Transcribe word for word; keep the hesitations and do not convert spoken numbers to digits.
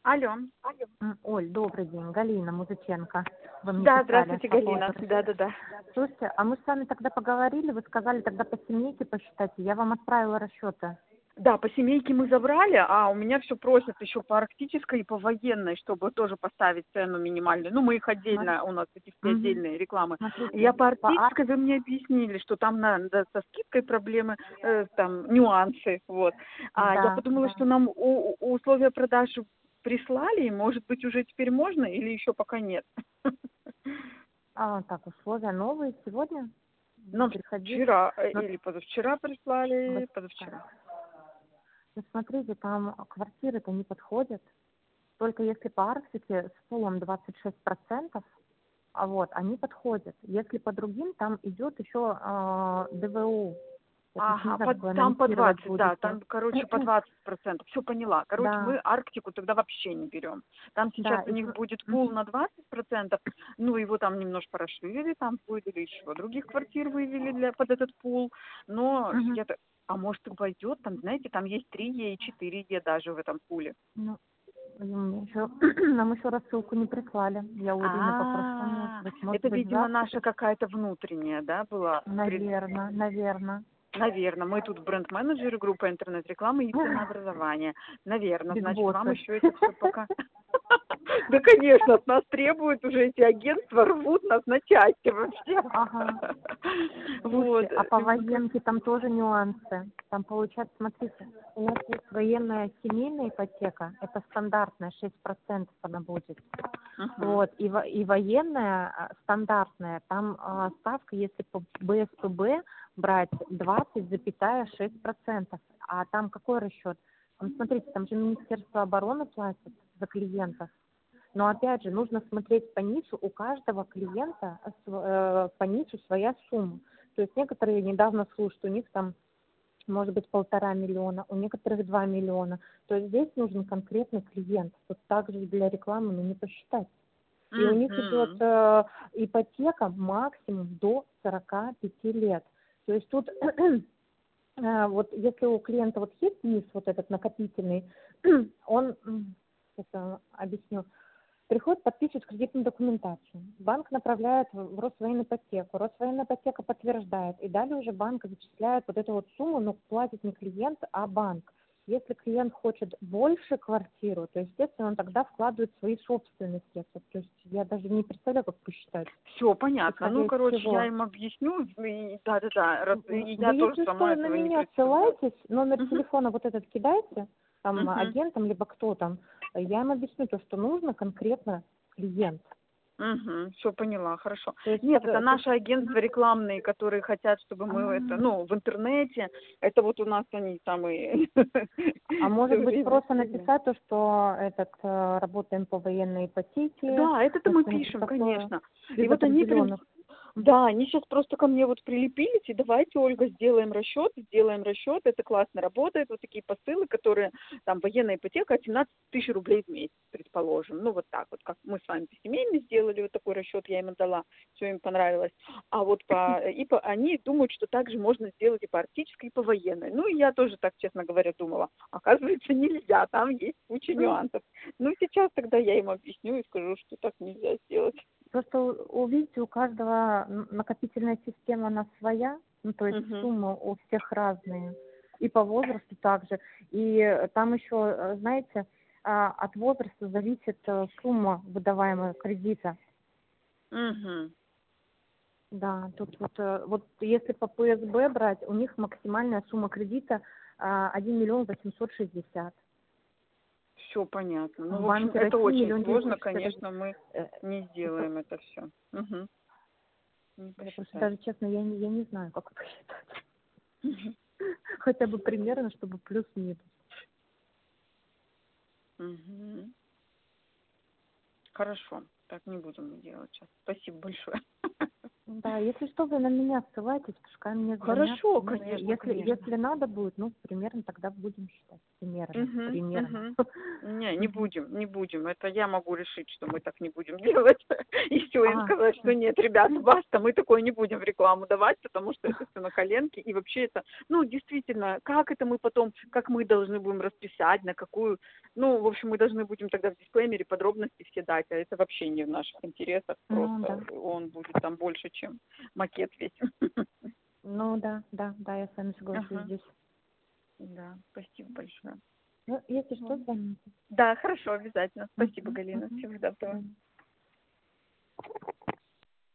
Алло. М, Оль, добрый день, Галина Музыченко. Вы мне Да, писали здравствуйте, по Галина. поводу. Да-да-да. Слушайте, а мы с вами тогда поговорили, вы сказали тогда по семейке посчитайте, я вам отправила расчеты. Да, по семейке мы забрали, а у меня все просят еще по арктической и по военной, чтобы тоже поставить цену минимальную. Ну, мы их отдельно, у нас эти все Мгм. отдельные рекламы. Я Смотрите, по по ар- арктической, вы мне объяснили, что там надо со скидкой проблемы, э, там нюансы, вот. А я да, подумала, да. что нам у, у условия продажи прислали, и, может быть, уже теперь можно или еще пока нет? А, так, условия новые сегодня Нам приходили. вчера э, Ну, или позавчера вот прислали, так. позавчера. Ну, смотрите, там квартиры-то не подходят. Только если по Арктике с пулом двадцать шесть процентов, а вот, они подходят. Если по другим, там идет еще а, ДВУ. Я просто не Ага, знаю, как по- вы там по анонсировать двадцать, да, будете. там, короче, по двадцать процентов. Все поняла. Короче, Да, мы Арктику тогда вообще не берем. Там сейчас да, у и них см- будет пул мгм. на двадцать процентов, ну, его там немножко расширили, там выдали еще других квартир вывели для, под этот пул, но Мгм. я так, а может и пойдет, там, знаете, там есть три Е и четыре Е даже в этом пуле. Ну, и мне еще, нам еще рассылку не прислали. Я у Ирины попрошу, может А, быть, может это, быть, видимо, завтра наша прис- какая-то внутренняя, да, была. Наверно, наверно. Наверное, мы тут бренд-менеджеры группы интернет-рекламы и ценообразования. Наверное, Биг значит, вам Боссы. еще это все пока... Да, конечно, от нас требуют уже эти агентства, рвут нас на части вообще. Ага. Вот. Слушайте, а по военке там тоже нюансы. Там получается, смотрите, у нас есть военная семейная ипотека, это стандартная, шесть процентов она будет. Мгм. Вот, и, во- и военная а, стандартная, там а, ставка, если по Б С П Б брать двадцать шесть процентов. А там какой расчет? Там, смотрите, там же Министерство обороны платит за клиентов. Но опять же, нужно смотреть по нишу, у каждого клиента св- э, по нишу своя сумма. То есть некоторые недавно слушают, что у них там может быть полтора миллиона, у некоторых два миллиона. То есть здесь нужен конкретный клиент. Вот так же для рекламы ну, не посчитать. И у них идет Мгм. э, ипотека максимум до сорока пяти лет. То есть тут э, вот если у клиента вот есть низ вот этот накопительный, он, м, это объясню, приходит, подписывает кредитную документацию. Банк направляет в в Росвоенипотеку. Росвоенипотека подтверждает. И далее уже банк зачисляет вот эту вот сумму, но платит не клиент, а банк. Если клиент хочет больше квартиру, то, естественно, он тогда вкладывает свои собственные средства. То есть я даже не представляю, как посчитать. Все понятно. Исходя Ну, из короче, я чего. им объясню. И да-да-да. раз- и Вы, я тоже если сама что, на этого не меня представляла. ссылайтесь, номер Мгм. телефона вот этот кидайте, там, Мгм. агентам, либо кто там. Я им объясню то, что нужно конкретно клиент. Угу, все поняла, хорошо. То есть Нет, как... это э, тут- наши агентства рекламные, которые хотят, чтобы А, мы это, ну, в интернете, это вот у нас они самые а все может быть время просто сильные. написать то, что этот э, работаем по военной ипотеке, Да, это-то ну мы что-нибудь пишем, такое, конечно. И без вот они прям, определенных. да, они сейчас просто ко мне вот прилепились, и давайте, Ольга, сделаем расчет, сделаем расчет, это классно работает, вот такие посылы, которые, там, военная ипотека от семнадцати тысяч рублей в месяц, предположим, ну, вот так вот, как мы с вами семейно сделали, вот такой расчет я им отдала, все им понравилось, а вот по, и по, они думают, что также можно сделать и по арктической, и по военной, ну, и я тоже так, честно говоря, думала, оказывается, нельзя, там есть куча нюансов, ну, сейчас тогда я им объясню и скажу, что так нельзя сделать. Просто у- увидите, у каждого н- накопительная система, она своя, ну то есть Мгм. суммы у всех разные, и по возрасту также. И э, там еще, э, знаете, а, от возраста зависит э, сумма выдаваемого кредита. Мгм. Да, тут вот, э, вот если по П С Б брать, у них максимальная сумма кредита а, один миллион восемьсот шестьдесят. Все понятно. Ну, В в общем, Банке это России очень миллион двести сложно, шестьдесят один. конечно, мы Э, не Это, сделаем это все. Угу. Не я просто посчитать. даже честно, я не, я не знаю, как посчитать. Угу. Хотя бы примерно, чтобы плюс-минус. Угу. Хорошо. Так не будем мы делать сейчас. Спасибо большое. Да, если что, вы на меня ссылайтесь, пускай мне звонят. Хорошо, Ну, я- конечно, если, конечно. если надо будет, ну, примерно тогда будем считать. Примерно, Мгм, примерно. мгм. Не, не Мгм. будем, не будем. Это я могу решить, что мы так не будем делать. И все, им А, сказать, что всё. нет, ребята, баста, мы такое не будем в рекламу давать, потому что это все на коленке. И вообще это, ну, действительно, как это мы потом, как мы должны будем расписать, на какую, ну, в общем, мы должны будем тогда в дисклеймере подробности все дать, а это вообще не в наших интересах, Ну просто да. он будет там больше, чем макет весь. Ну да, да, да, я с вами соглашусь Ага, здесь. да, спасибо большое. Ну, если что, Вот. звоните. Да, хорошо, обязательно. Спасибо, Мгм, Галина. мгм. Всего До доброго. свидания.